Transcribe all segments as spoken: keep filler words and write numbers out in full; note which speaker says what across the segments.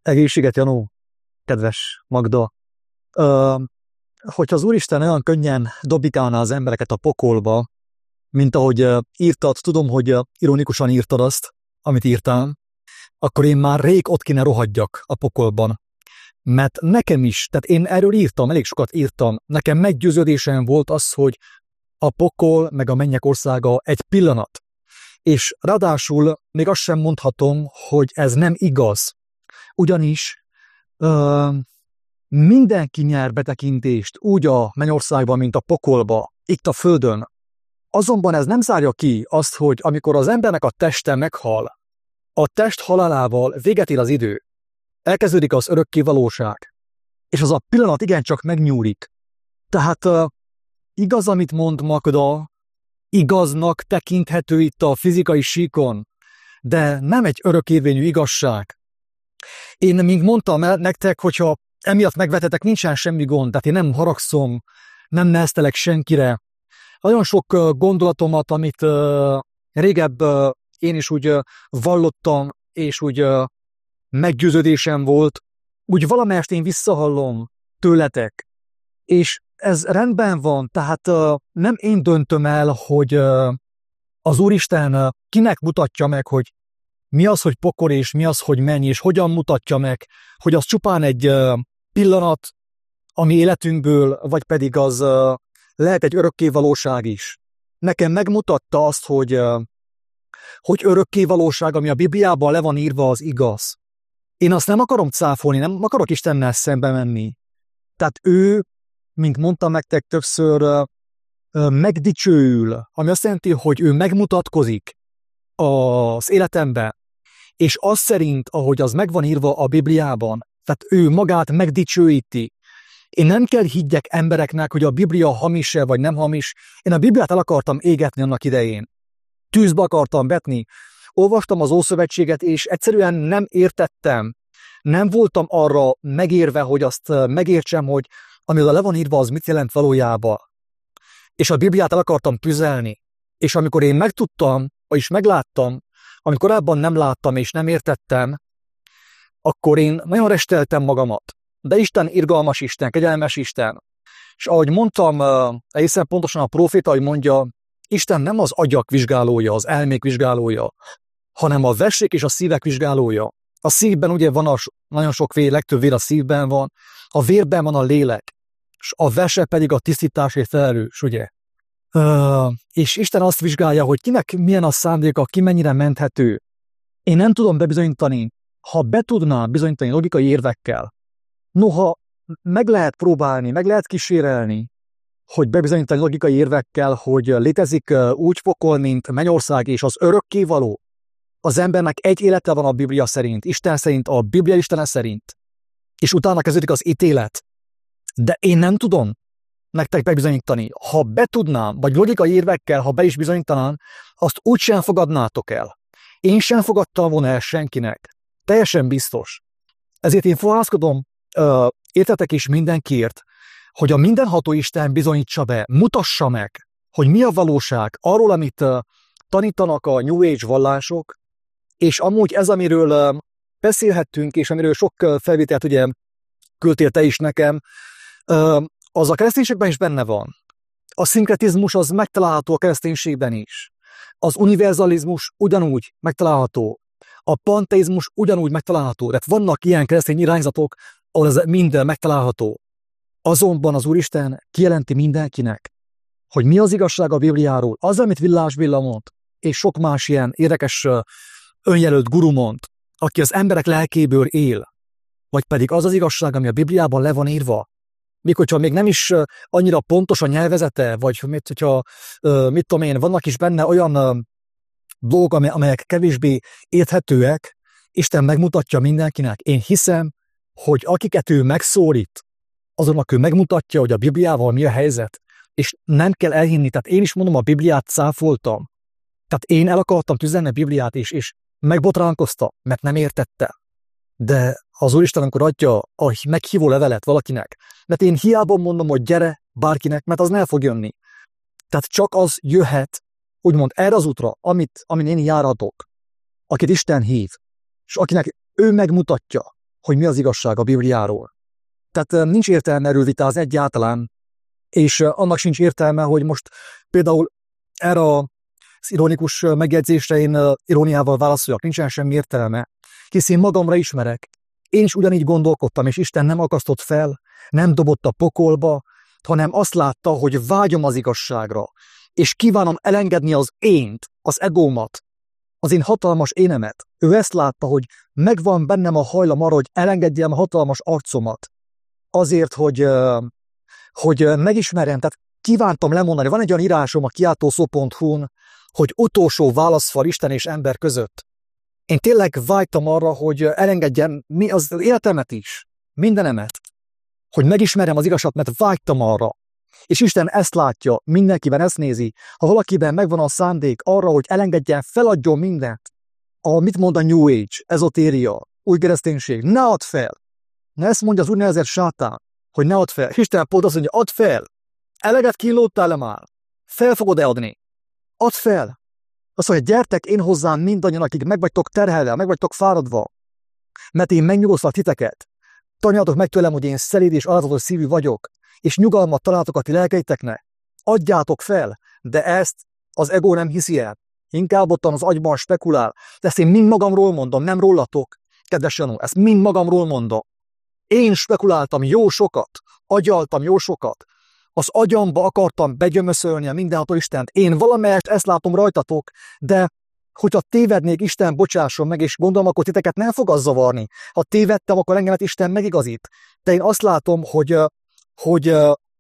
Speaker 1: Egészséget, Janó, kedves Magda. Ö, hogyha az Úristen olyan könnyen dobikálná az embereket a pokolba, mint ahogy uh, írtad, tudom, hogy uh, ironikusan írtad azt, amit írtál, akkor én már rég ott kéne rohadjak a pokolban. Mert nekem is, tehát én erről írtam, elég sokat írtam, nekem meggyőződésem volt az, hogy a pokol meg a mennyek országa egy pillanat. És ráadásul még azt sem mondhatom, hogy ez nem igaz. Ugyanis ö, mindenki nyer betekintést úgy a mennyországban, mint a pokolba, itt a földön. Azonban ez nem zárja ki azt, hogy amikor az embernek a teste meghal, a test halálával véget ér az idő, elkezdődik az örökké valóság, és az a pillanat igencsak megnyúlik. Tehát uh, igaz, amit mond Magda, igaznak tekinthető itt a fizikai síkon, de nem egy örökérvényű igazság. Én még mondtam el nektek, hogyha emiatt megvetetek, nincsen semmi gond, tehát én nem haragszom, nem neheztelek senkire. Nagyon sok uh, gondolatomat, amit uh, régebb uh, én is úgy uh, vallottam, és úgy uh, meggyőződésem volt, úgy valamelyest én visszahallom tőletek. És ez rendben van, tehát uh, nem én döntöm el, hogy uh, az Úristen uh, kinek mutatja meg, hogy mi az, hogy pokol, és mi az, hogy menj, és hogyan mutatja meg, hogy az csupán egy uh, pillanat a mi életünkből, vagy pedig az uh, lehet egy örökké valóság is. Nekem megmutatta azt, hogy, uh, hogy örökké valóság, ami a Bibliában le van írva, az igaz. Én azt nem akarom cáfolni, nem akarok Istennel szembe menni. Tehát ő, mint mondtam nektek többször, uh, uh, megdicsőül, ami azt jelenti, hogy ő megmutatkozik az életemben, és az szerint, ahogy az meg van írva a Bibliában, tehát ő magát megdicsőíti. Én nem kell higgyek embereknek, hogy a Biblia hamis-e vagy nem hamis. Én a Bibliát el akartam égetni annak idején. Tűzbe akartam vetni. Olvastam az Ószövetséget, és egyszerűen nem értettem. Nem voltam arra megérve, hogy azt megértsem, hogy ami oda le van írva, az mit jelent valójában. És a Bibliát el akartam tüzelni. És amikor én megtudtam, vagyis megláttam, amit korábban nem láttam és nem értettem, akkor én nagyon resteltem magamat. De Isten irgalmas Isten, kegyelmes Isten. És ahogy mondtam, egészen pontosan a próféta, hogy mondja, Isten nem az agyak vizsgálója, az elmék vizsgálója, hanem a vessék és a szívek vizsgálója. A szívben ugye van a nagyon sok vér, legtöbb vér a szívben van, a vérben van a lélek, és a vese pedig a tisztításért felelős, ugye? Uh, és Isten azt vizsgálja, hogy kinek milyen a szándéka, ki mennyire menthető. Én nem tudom bebizonyítani, ha be tudnám bizonyítani logikai érvekkel, noha meg lehet próbálni, meg lehet kísérelni, hogy bebizonyítani logikai érvekkel, hogy létezik úgy pokol, mint mennyország és az örökkévaló. Az embernek egy élete van a Biblia szerint, Isten szerint, a Biblia Istene szerint, és utána kezdődik az ítélet. De én nem tudom nektek bebizonyítani. Ha betudnám, vagy logikai érvekkel, ha be is bizonyítanám, azt úgy sem fogadnátok el. Én sem fogadtam volna el senkinek. Teljesen biztos. Ezért én fohászkodom, uh, értetek is mindenkiért, hogy a mindenható Isten bizonyítsa be, mutassa meg, hogy mi a valóság arról, amit uh, tanítanak a New Age vallások, és amúgy ez, amiről uh, beszélhettünk, és amiről sok uh, felvételt ugye küldtél te is nekem, uh, az a kereszténységben is benne van. A szinkretizmus az megtalálható a kereszténységben is. Az univerzalizmus ugyanúgy megtalálható. A panteizmus ugyanúgy megtalálható. Tehát vannak ilyen keresztény irányzatok, ahol ez minden megtalálható. Azonban az Úristen kijelenti mindenkinek, hogy mi az igazság a Bibliáról, az, amit Villás Béla mond, és sok más ilyen érdekes önjelölt guru mond, aki az emberek lelkéből él, vagy pedig az az igazság, ami a Bibliában le van írva, még hogyha még nem is annyira pontos a nyelvezete, vagy mit, hogyha, mit tudom én, vannak is benne olyan dolgok, amelyek kevésbé érthetőek, Isten megmutatja mindenkinek. Én hiszem, hogy akiket ő megszólít, azonnak ő megmutatja, hogy a Bibliával mi a helyzet, és nem kell elhinni. Tehát én is mondom, a Bibliát cáfoltam. Tehát én el akartam tüzelni a Bibliát, és, és megbotránkoztam, mert nem értettem. De az Úristen, amikor adja a meghívó levelet valakinek, mert én hiába mondom, hogy gyere bárkinek, mert az nem fog jönni. Tehát csak az jöhet, úgymond erre az útra, amit, amin én járhatok, akit Isten hív, és akinek ő megmutatja, hogy mi az igazság a Bibliáról. Tehát nincs értelme erről vitázni egyáltalán, és annak sincs értelme, hogy most például erre az ironikus megjegyzésre én iróniával válaszoljak, nincsen semmi értelme, hisz én magamra ismerek. Én is ugyanígy gondolkodtam, és Isten nem akasztott fel, nem dobott a pokolba, hanem azt látta, hogy vágyom az igazságra, és kívánom elengedni az ént, az egómat, az én hatalmas énemet. Ő ezt látta, hogy megvan bennem a hajlam arra, hogy elengedjem a hatalmas arcomat. Azért, hogy, hogy megismerjem, tehát kívántam lemondani. Van egy olyan írásom a kiáltószó pont hu-n, hogy utolsó válaszfal Isten és ember között. Én tényleg vágytam arra, hogy elengedjem mi az életemet is, mindenemet, hogy megismerjem az igazságot, mert vágytam arra. És Isten ezt látja, mindenkiben ezt nézi. Ha valakiben megvan a szándék arra, hogy elengedjen, feladjon mindent. A, mit mond a New Age, ezotéria, új kereszténység, ne add fel. Na ezt mondja az úgynevezett sátán, hogy ne add fel. Isten pont azt mondja, add fel. Eleget kínlódtál-e már? Fel fogod-e adni? Add fel. Azt mondja, gyertek én hozzám mindannyian, akik meg vagytok terhelve, meg vagytok fáradva, mert én megnyugosztalak titeket. Tanuljatok meg tőlem, hogy én szelíd és alázatos szívű vagyok, és nyugalmat találtok a ti lelkeiteknek. Adjátok fel, de ezt az ego nem hiszi el. Inkább ottan az agyban spekulál. De ezt én mind magamról mondom, nem rólatok, kedves Janó, ezt mind magamról mondom. Én spekuláltam jó sokat, agyaltam jó sokat. Az agyamba akartam begyömöszölni a mindenható Istent. Én valamelyest ezt látom rajtatok, de hogyha tévednék, Isten bocsásson meg, és gondolom, akkor titeket nem fog az zavarni. Ha tévedtem, akkor engemet Isten megigazít. De én azt látom, hogy, hogy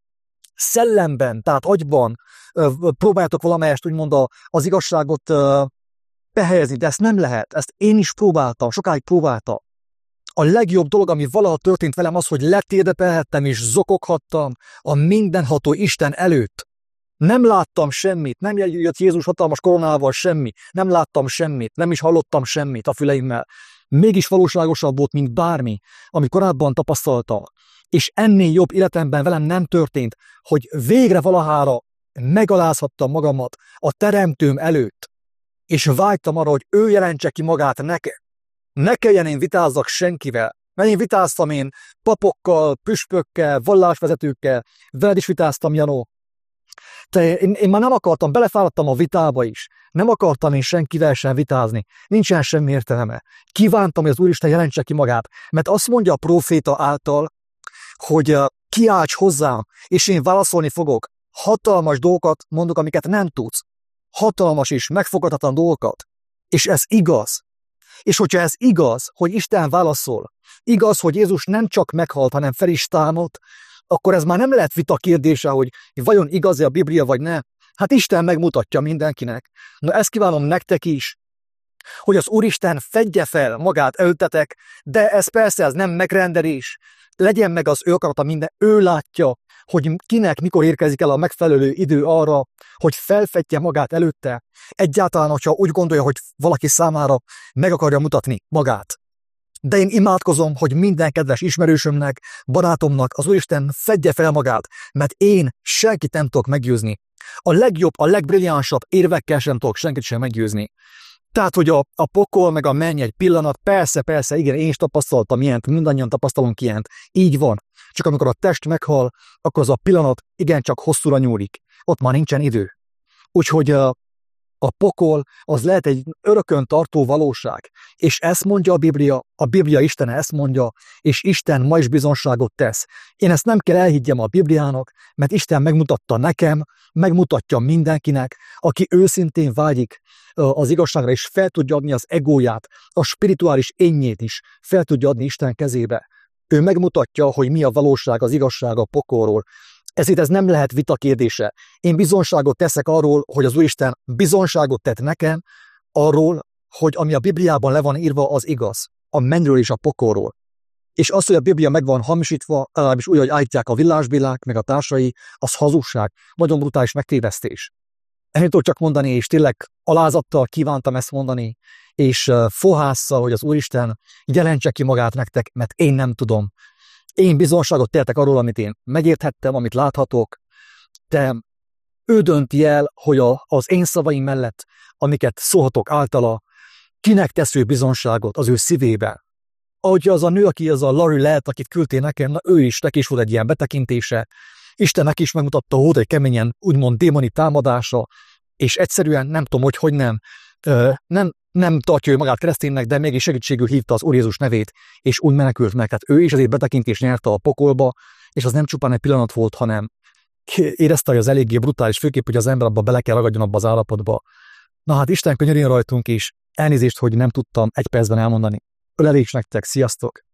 Speaker 1: szellemben, tehát agyban próbáljátok valamelyest úgymond az igazságot behelyezni, de ezt nem lehet. Ezt én is próbáltam, sokáig próbáltam. A legjobb dolog, ami valaha történt velem, az, hogy letérdepelhettem és zokoghattam a mindenható Isten előtt. Nem láttam semmit, nem jött Jézus hatalmas koronával semmi, nem láttam semmit, nem is hallottam semmit a füleimmel. Mégis valóságosabb volt, mint bármi, amit korábban tapasztaltam. És ennél jobb életemben velem nem történt, hogy végre valahára megalázhattam magamat a teremtőm előtt, és vágytam arra, hogy ő jelentse ki magát nekem. Ne kelljen én vitázzak senkivel, mert én vitáztam én papokkal, püspökkel, vallásvezetőkkel, veled is vitáztam, Janó. Te, én, én már nem akartam, belefáradtam a vitába is. Nem akartam én senkivel sem vitázni. Nincsen semmi értelme. Kívántam, hogy az Úristen jelentse ki magát, mert azt mondja a próféta által, hogy uh, kiálts hozzám, és én válaszolni fogok. Hatalmas dolgokat mondok, amiket nem tudsz. Hatalmas és megfoghatatlan dolgokat. És ez igaz. És hogyha ez igaz, hogy Isten válaszol, igaz, hogy Jézus nem csak meghalt, hanem fel is támadt, akkor ez már nem lehet vita kérdése, hogy vajon igaz-e a Biblia, vagy ne. Hát Isten megmutatja mindenkinek. Na ezt kívánom nektek is, hogy az Úristen fedje fel magát előttetek, de ez persze ez nem megrendelés. Legyen meg az ő akarata minden, ő látja, hogy kinek mikor érkezik el a megfelelő idő arra, hogy felfedje magát előtte. Egyáltalán, hogyha úgy gondolja, hogy valaki számára meg akarja mutatni magát. De én imádkozom, hogy minden kedves ismerősömnek, barátomnak az Úristen fedje fel magát, mert én senkit nem tudok meggyőzni. A legjobb, a legbrilliánsabb érvekkel sem tudok senkit sem meggyőzni. Tehát, hogy a, a pokol meg a menny egy pillanat, persze, persze, igen, én is tapasztaltam ilyent, mindannyian tapasztalunk ilyent. Így van. Csak amikor a test meghal, akkor az a pillanat igencsak hosszúra nyúlik. Ott már nincsen idő. Úgyhogy a, a pokol az lehet egy örökön tartó valóság. És ezt mondja a Biblia, a Biblia Istene ezt mondja, és Isten ma is bizonságot tesz. Én ezt nem kell elhiggyem a Bibliának, mert Isten megmutatta nekem, megmutatja mindenkinek, aki őszintén vágyik az igazságra, és fel tudja adni az egóját, a spirituális énjét is fel tudja adni Isten kezébe. Ő megmutatja, hogy mi a valóság, az igazság a pokolról. Ezért ez nem lehet vita kérdése. Én bizonságot teszek arról, hogy az Úristen bizonságot tett nekem, arról, hogy ami a Bibliában le van írva, az igaz. A mennyről és a pokolról. És az, hogy a Biblia meg van hamisítva, legalábbis úgy, hogy állítják a villásbélák, meg a társai, az hazugság, nagyon brutális megtévesztés. Ennyit tudok csak mondani, és tényleg alázattal kívántam ezt mondani, és fohásszal, hogy az Úristen jelentse ki magát nektek, mert én nem tudom. Én bizonságot tettek arról, amit én megérthettem, amit láthatok, de ő dönti el, hogy a, az én szavaim mellett, amiket szólhatok általa, kinek tesz ő bizonságot az ő szívébe. ahogy az a nő, aki az a Larry lehet, akit küldtél nekem, na ő is, neki is volt egy ilyen betekintése, Istennek is megmutatta, hogy volt egy keményen, úgymond démoni támadása, és egyszerűen nem tudom, hogy hogy nem, ö, nem, nem tartja ő magát kereszténynek, de mégis segítségül hívta az Úr Jézus nevét, és úgy menekült meg. Tehát ő is azért betekintést nyerte a pokolba, és az nem csupán egy pillanat volt, hanem érezte, hogy az eléggé brutális, főképp, hogy az ember abba bele kell ragadjon abba az állapotba. Na hát Isten könyörüljön rajtunk is, elnézést, hogy nem tudtam egy percben elmondani. Ölelés nektek, sziasztok!